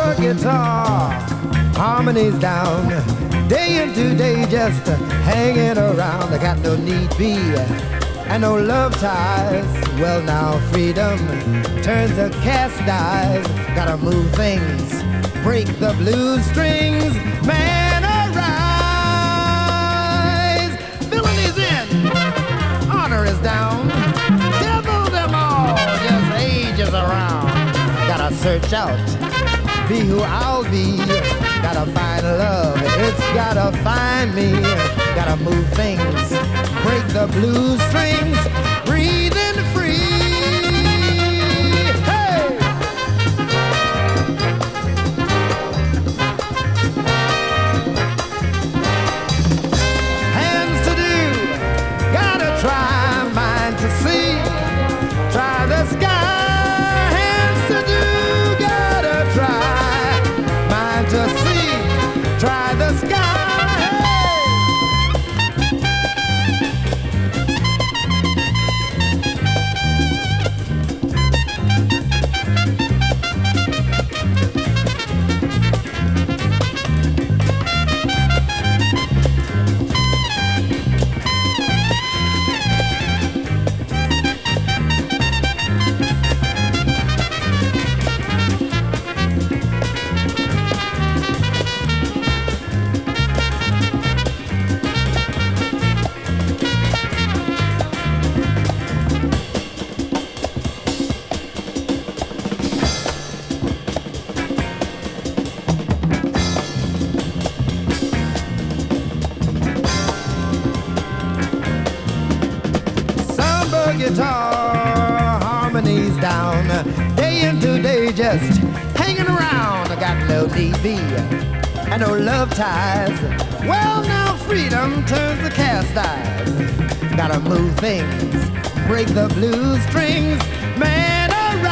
guitar, harmonies down, day into day just hanging around. I got no need be and no love ties. Well now freedom turns to cast eyes. Gotta move things, break the blues strings. Man arise, villain is in, honor is down. Devil them all, just ages around. Gotta search out, be who I'll be. Gotta find love, it's gotta find me. Gotta move things, break the blues strings, breathing free. Hey! Hands to do, gotta try, mind to see, try the sky. To see, try the sky. Guitar, harmonies down, day into day just hanging around. I got no need be and no love ties. Well now freedom turns to cast eyes. Gotta move things, break the blues strings. Man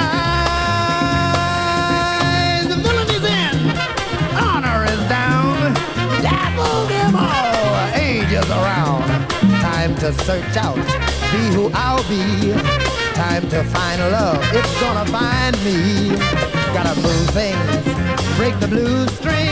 arise, the villain is in, honor is down. Devil them all, ages around. Time to search out, be who I'll be. Time to find love, it's gonna find me. Gotta move things, break the blues string.